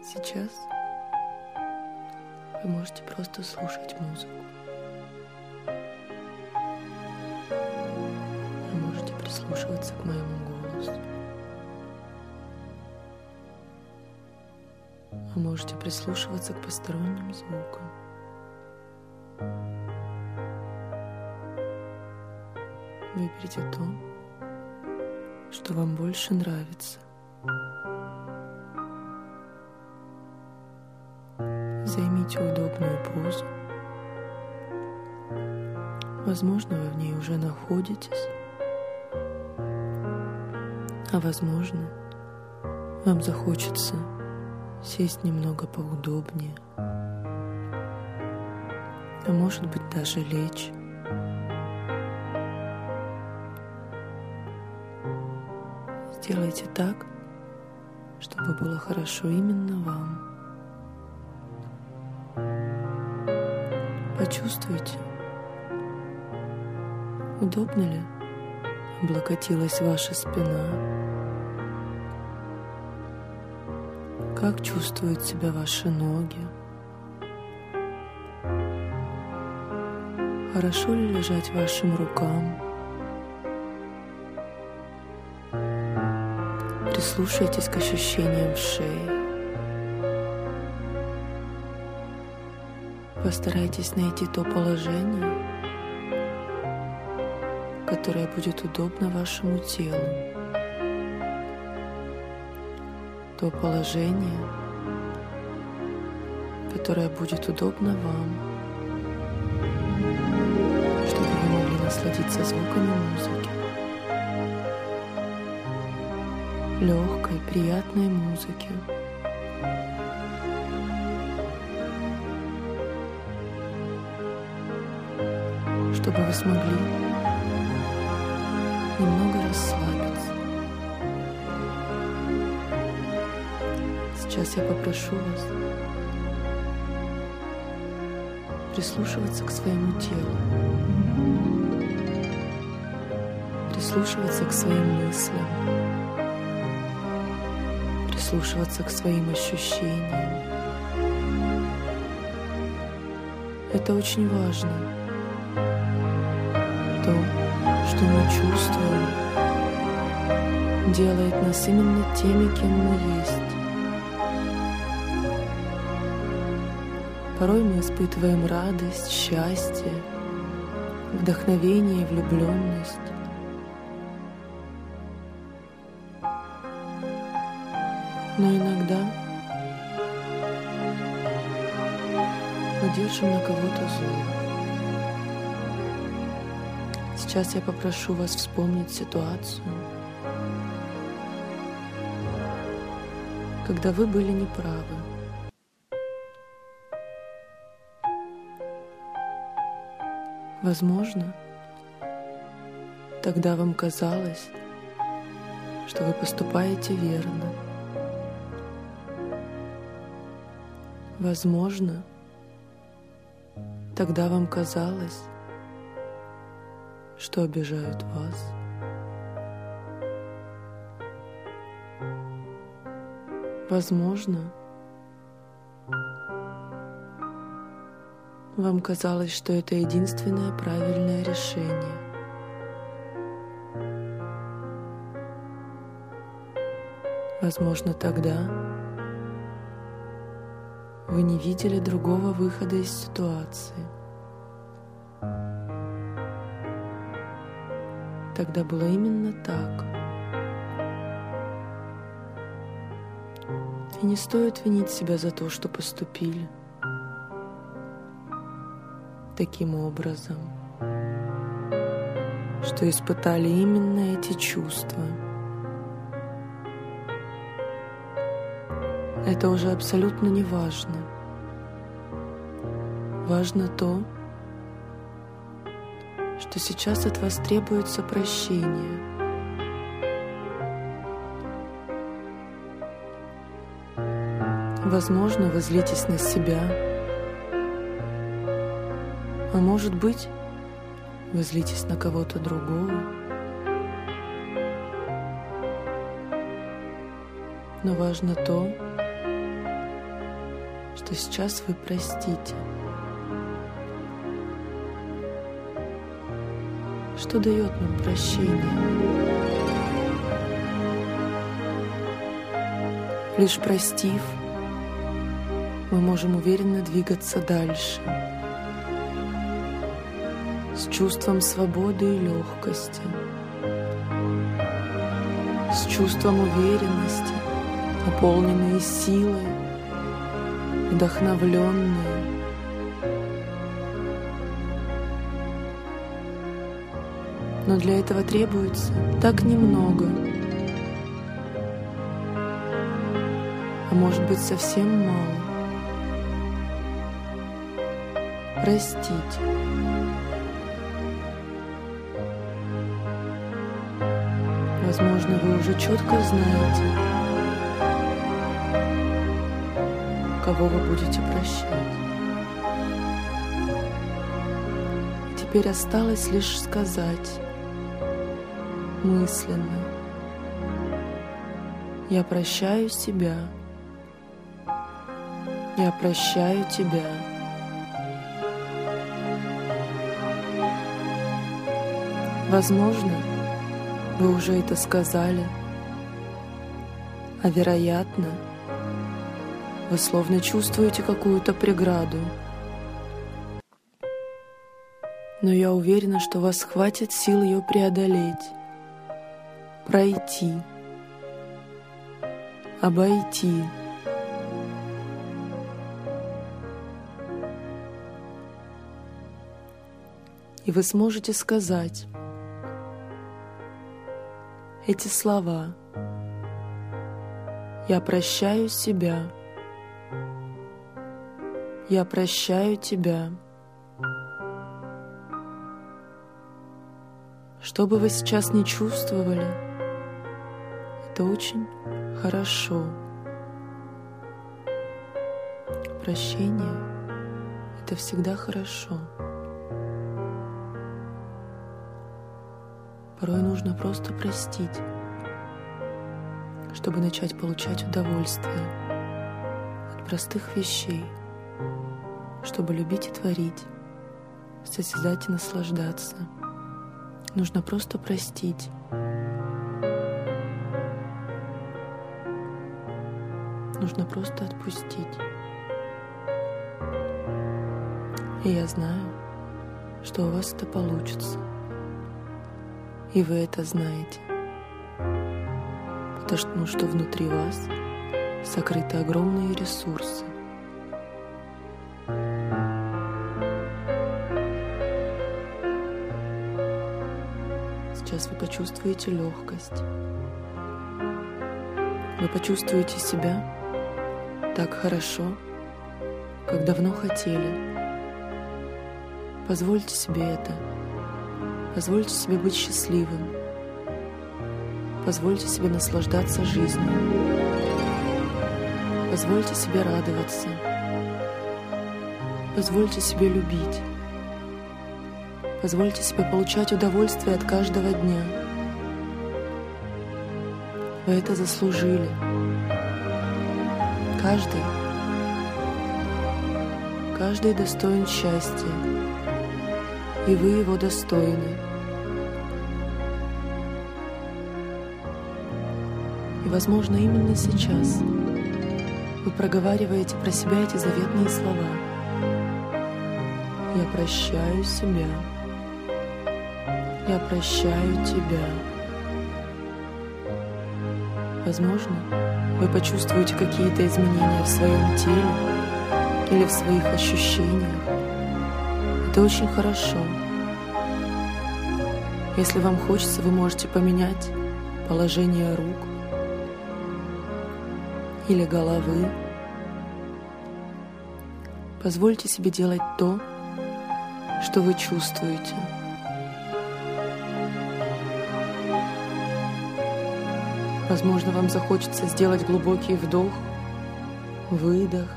Сейчас вы можете просто слушать музыку. Вы можете прислушиваться к моему голосу. Вы можете прислушиваться к посторонним звукам. Выберите то, что вам больше нравится. Займите удобную позу. Возможно, вы в ней уже находитесь, а возможно, вам захочется сесть немного поудобнее, а может быть даже лечь. Сделайте так, чтобы было хорошо именно вам. Почувствуйте, удобно ли облокотилась ваша спина, как чувствуют себя ваши ноги, хорошо ли лежать вашим рукам. Прислушайтесь к ощущениям в шее. Постарайтесь найти то положение, которое будет удобно вашему телу. То положение, которое будет удобно вам, чтобы вы могли насладиться звуками музыки. Легкой, приятной музыки. Чтобы вы смогли немного расслабиться. Сейчас я попрошу вас прислушиваться к своему телу, прислушиваться к своим мыслям, прислушиваться к своим ощущениям. Это очень важно. То, что мы чувствуем, делает нас именно теми, кем мы есть. Порой мы испытываем радость, счастье, вдохновение и влюбленность. Но иногда мы держим на кого-то зло. Сейчас я попрошу вас вспомнить ситуацию, когда вы были неправы. Возможно, тогда вам казалось, что вы поступаете верно. Возможно, тогда вам казалось, что обижают вас. Возможно, вам казалось, что это единственное правильное решение. Возможно, тогда вы не видели другого выхода из ситуации. Тогда было именно так. И не стоит винить себя за то, что поступили таким образом, что испытали именно эти чувства. Это уже абсолютно не важно. Важно то, что сейчас от вас требуется прощение. Возможно, вы злитесь на себя, а может быть, вы злитесь на кого-то другого. Но важно то, что сейчас вы простите. Что дает нам прощение? Лишь простив, мы можем уверенно двигаться дальше, с чувством свободы и легкости, с чувством уверенности, наполненные силой, вдохновленные. Но для этого требуется так немного, а может быть совсем мало. Простить. Возможно, вы уже четко знаете, кого вы будете прощать. И теперь осталось лишь сказать мысленно: я прощаю себя. Я прощаю тебя. Возможно, вы уже это сказали, а вероятно, вы словно чувствуете какую-то преграду. Но я уверена, что у вас хватит сил ее преодолеть, пройти, обойти. И вы сможете сказать эти слова: я прощаю себя, я прощаю тебя. Что бы вы сейчас ни чувствовали, это очень хорошо. Прощение — это всегда хорошо. Порой нужно просто простить, чтобы начать получать удовольствие от простых вещей, чтобы любить и творить, созидать и наслаждаться. Нужно просто простить. Нужно просто отпустить. И я знаю, что у вас это получится. И вы это знаете. Потому что внутри вас сокрыты огромные ресурсы. Сейчас вы почувствуете легкость. Вы почувствуете себя так хорошо, как давно хотели. Позвольте себе это. Позвольте себе быть счастливым. Позвольте себе наслаждаться жизнью. Позвольте себе радоваться. Позвольте себе любить. Позвольте себе получать удовольствие от каждого дня. Вы это заслужили. Каждый достоин счастья, и вы его достойны. И, возможно, именно сейчас вы проговариваете про себя эти заветные слова: я прощаю себя. Я прощаю тебя. Возможно, вы почувствуете какие-то изменения в своем теле или в своих ощущениях. Это очень хорошо. Если вам хочется, вы можете поменять положение рук или головы. Позвольте себе делать то, что вы чувствуете. Возможно, вам захочется сделать глубокий вдох, выдох.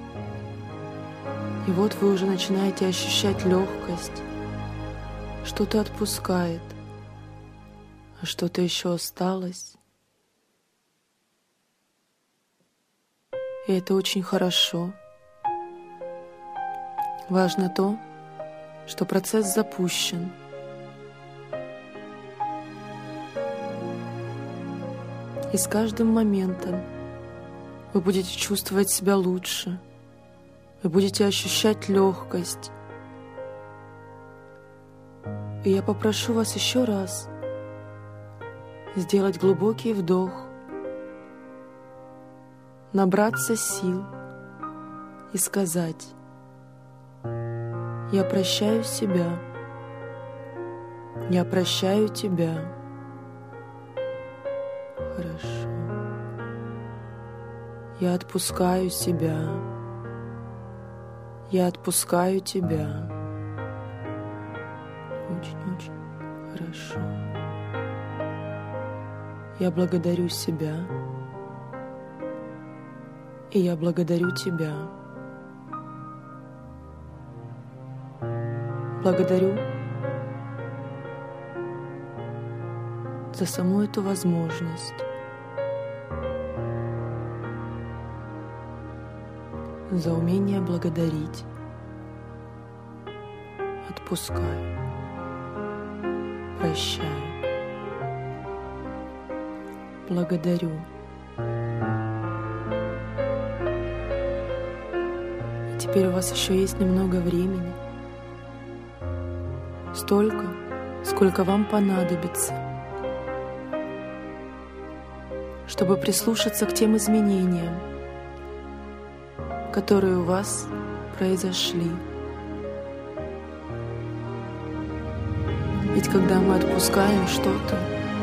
И вот вы уже начинаете ощущать легкость. Что-то отпускает, а что-то еще осталось. И это очень хорошо. Важно то, что процесс запущен. И с каждым моментом вы будете чувствовать себя лучше, вы будете ощущать легкость. И я попрошу вас еще раз сделать глубокий вдох, набраться сил и сказать: «Я прощаю себя, я прощаю тебя». Хорошо. Я отпускаю себя, я отпускаю тебя. Очень-очень хорошо. Я благодарю себя, и я благодарю тебя. Благодарю за саму эту возможность, за умение благодарить. Отпускаю, прощаю, благодарю. И теперь у вас еще есть немного времени, столько, сколько вам понадобится, чтобы прислушаться к тем изменениям, которые у вас произошли. Ведь когда мы отпускаем что-то,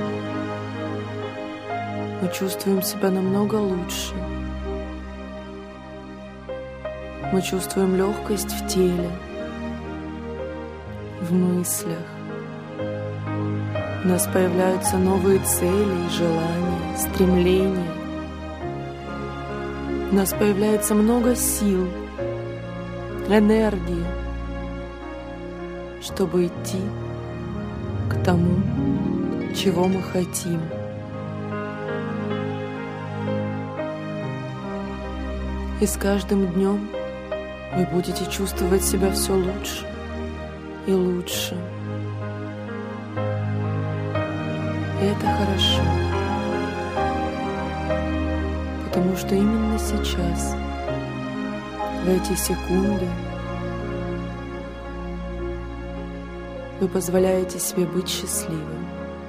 мы чувствуем себя намного лучше. Мы чувствуем легкость в теле, в мыслях. У нас появляются новые цели и желания, стремления. У нас появляется много сил, энергии, чтобы идти к тому, чего мы хотим. И с каждым днем вы будете чувствовать себя все лучше и лучше. И это хорошо, потому что именно сейчас, в эти секунды, вы позволяете себе быть счастливым.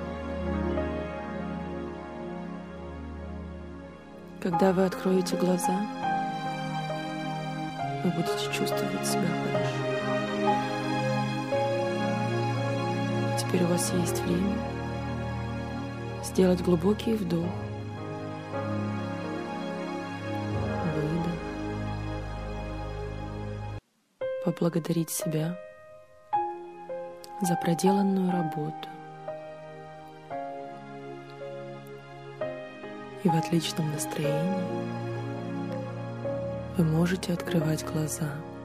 Когда вы откроете глаза, вы будете чувствовать себя хорошо. Теперь у вас есть время сделать глубокий вдох, выдох, поблагодарить себя за проделанную работу. И в отличном настроении вы можете открывать глаза.